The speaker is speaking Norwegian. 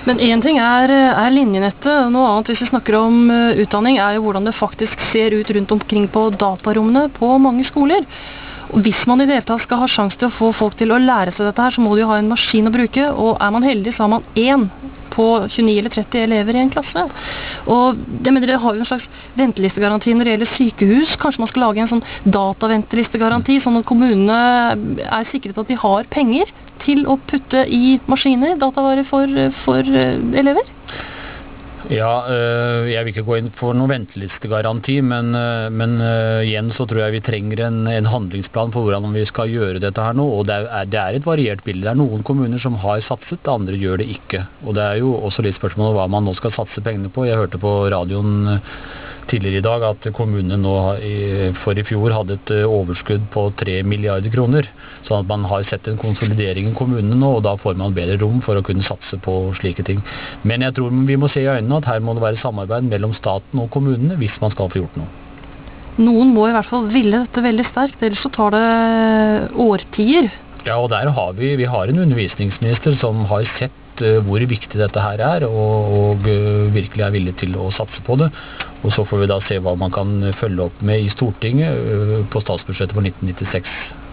Men en ting er linjenettet, noe annet hvis vi snakker om utdanning er jo hvordan det faktisk ser ut rundt omkring på datarommene på mange skoler. Og hvis man i det hele tatt skal ha sjanse til å få folk til å lære seg dette her, så må de jo ha en maskin å bruke, og er man heldig så har man én på 29 eller 30 elever i en klasse. Og jeg mener, det har jo en slags ventelistegaranti når det gjelder sykehus. Kanskje man skal lage en sånn dataventelistegaranti, sånn at kommunene er sikret at de har penger til å putte i maskiner, datavarer for elever? Ja, jeg vil ikke gå inn for noen ventelistegaranti, men igjen så tror jeg vi trenger en handlingsplan for hvordan vi skal gjøre dette her nå, og det er et variert bilde. Det er noen kommuner som har satset, andre gjør det ikke. Og det er jo også litt spørsmål om hva man nå skal satse pengene på. Jeg hørte på radioen tidligere i dag at kommunene nå for i fjor hadde et overskudd på 3 milliarder kroner, sånn at man har sett en konsolidering i kommunene nå, og da får man bedre rom for å kunne satse på slike ting. Men jeg tror vi må se i øynene at her må det være samarbeid mellom staten og kommunene hvis man skal få gjort noe. Noen må i hvert fall ville dette veldig sterkt, ellers så tar det årtier. Ja, og der har vi har en undervisningsminister som har sett hvor viktig dette her er, og virkelig er villig til å satse på det. Og så får vi da se hva man kan følge opp med i Stortinget på statsbudsjettet for 1996.